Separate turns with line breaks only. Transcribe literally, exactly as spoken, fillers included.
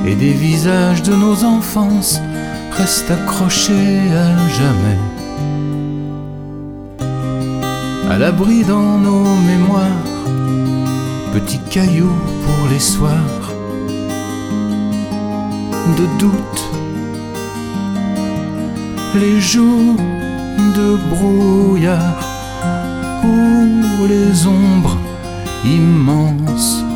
et des visages de nos enfances restent accrochés à jamais, à l'abri dans nos mémoires, petits cailloux pour les soirs de doute, les jours de brouillard ou les ombres immenses